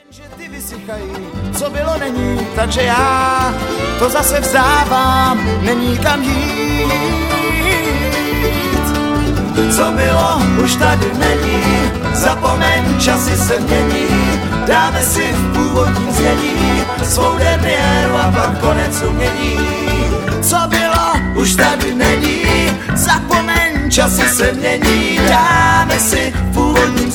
Že ty vysychají, co bylo není, takže já to zase vzdávám, není kam jít. Co bylo, už tady není, zapomeň, časy se mění, dáme si v původním znění svou derniéru a pak konec umění. Co bylo, už tady není, zapomeň, časy se mění, dáme si v původním